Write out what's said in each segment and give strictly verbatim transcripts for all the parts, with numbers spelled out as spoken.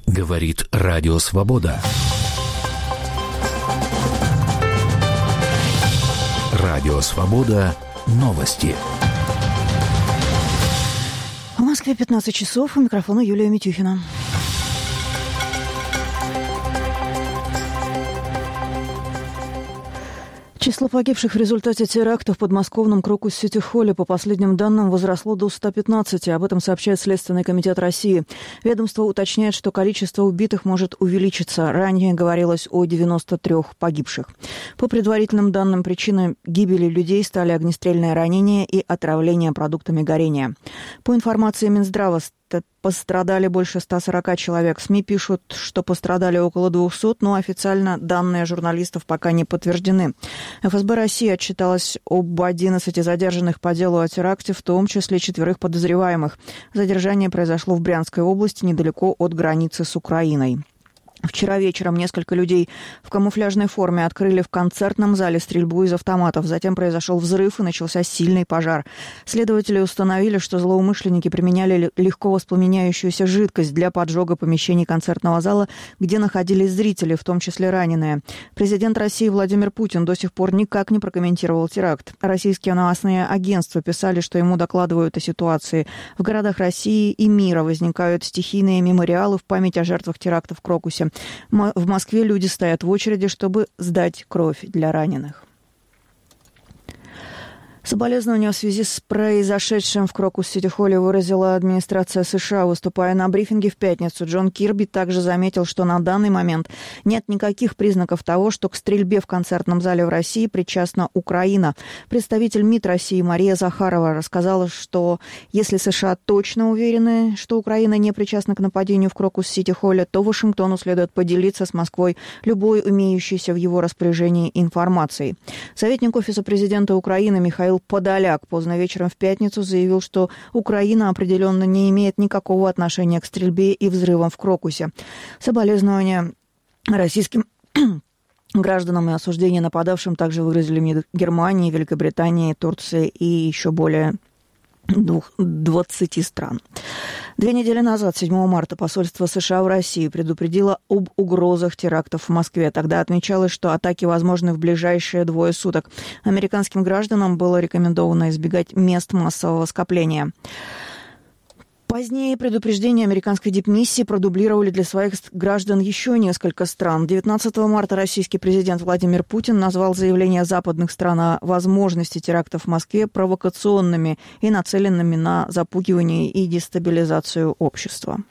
Говорит Радио Свобода. Радио Свобода. Новости. В Москве пятнадцать часов. У микрофона Юлия Митюхина. Число погибших в результате теракта в подмосковном Крокус-Сити-Холле, по последним данным, возросло до ста пятнадцати. Об этом сообщает Следственный комитет России. Ведомство уточняет, что количество убитых может увеличиться. Ранее говорилось о девяноста трёх погибших. По предварительным данным, причиной гибели людей стали огнестрельные ранения и отравление продуктами горения. По информации Минздрава, пострадали больше ста сорока человек. СМИ пишут, что пострадали около двухсот, но официально данные журналистов пока не подтверждены. эф эс бэ России отчиталась об одиннадцати задержанных по делу о теракте, в том числе четверых подозреваемых. Задержание произошло в Брянской области, недалеко от границы с Украиной. Вчера вечером несколько людей в камуфляжной форме открыли в концертном зале стрельбу из автоматов. Затем произошел взрыв и начался сильный пожар. Следователи установили, что злоумышленники применяли легко воспламеняющуюся жидкость для поджога помещений концертного зала, где находились зрители, в том числе раненые. Президент России Владимир Путин до сих пор никак не прокомментировал теракт. Российские новостные агентства писали, что ему докладывают о ситуации. В городах России и мира возникают стихийные мемориалы в память о жертвах терактов в Крокусе. В Москве люди стоят в очереди, чтобы сдать кровь для раненых. Соболезнования в связи с произошедшим в Крокус-Сити-Холле выразила администрация США. Выступая на брифинге в пятницу, Джон Кирби также заметил, что на данный момент нет никаких признаков того, что к стрельбе в концертном зале в России причастна Украина. Представитель МИД России Мария Захарова рассказала, что если США точно уверены, что Украина не причастна к нападению в Крокус-Сити-Холле, то Вашингтону следует поделиться с Москвой любой имеющейся в его распоряжении информацией. Советник Офиса президента Украины Михаил Подоляк поздно вечером в пятницу заявил, что Украина определенно не имеет никакого отношения к стрельбе и взрывам в Крокусе. Соболезнования российским гражданам и осуждение нападавшим также выразили МИД Германии, Великобритании, Турции и еще более двадцати стран. Две недели назад, седьмого марта, посольство США в России предупредило об угрозах терактов в Москве. Тогда отмечалось, что атаки возможны в ближайшие двое суток. Американским гражданам было рекомендовано избегать мест массового скопления. Позднее предупреждения американской дипмиссии продублировали для своих граждан еще несколько стран. девятнадцатого марта российский президент Владимир Путин назвал заявления западных стран о возможности терактов в Москве провокационными и нацеленными на запугивание и дестабилизацию общества.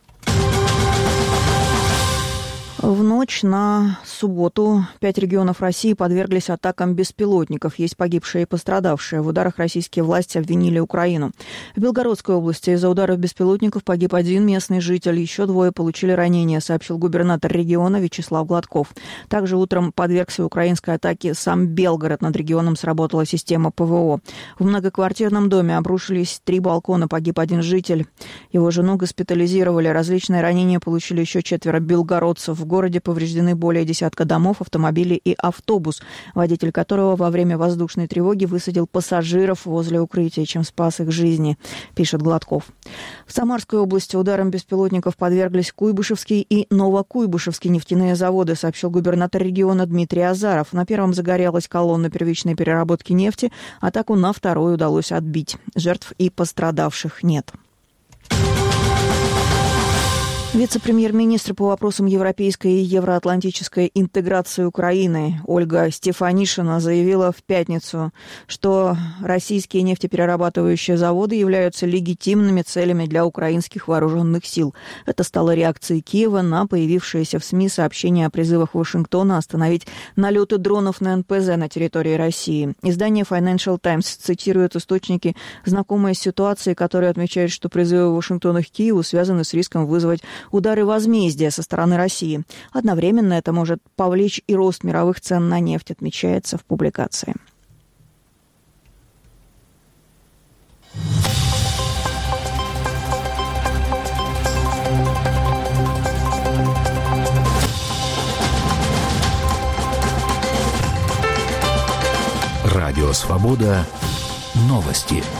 В ночь на субботу пять регионов России подверглись атакам беспилотников. Есть погибшие и пострадавшие. В ударах российские власти обвинили Украину. В Белгородской области из-за ударов беспилотников погиб один местный житель. Еще двое получили ранения, сообщил губернатор региона Вячеслав Гладков. Также утром подвергся украинской атаке сам Белгород. Над регионом сработала система ПВО. В многоквартирном доме обрушились три балкона. Погиб один житель. Его жену госпитализировали. Различные ранения получили еще четверо белгородцев. В городе повреждены более десятка домов, автомобилей и автобус, водитель которого во время воздушной тревоги высадил пассажиров возле укрытия, чем спас их жизни, пишет Гладков. В Самарской области ударом беспилотников подверглись Куйбышевский и Новокуйбышевский нефтяные заводы, сообщил губернатор региона Дмитрий Азаров. На первом загорелась колонна первичной переработки нефти, атаку на второй удалось отбить. Жертв и пострадавших нет. Вице-премьер-министр по вопросам европейской и евроатлантической интеграции Украины Ольга Стефанишина заявила в пятницу, что российские нефтеперерабатывающие заводы являются легитимными целями для украинских вооруженных сил. Это стало реакцией Киева на появившиеся в СМИ сообщения о призывах Вашингтона остановить налеты дронов на эн пэ зэ на территории России. Издание Financial Times цитирует источники, знакомые с ситуацией, которые отмечают, что призывы Вашингтона к Киеву связаны с риском вызвать удары возмездия со стороны России. Одновременно это может повлечь и рост мировых цен на нефть, отмечается в публикации. Радио «Свобода». Новости.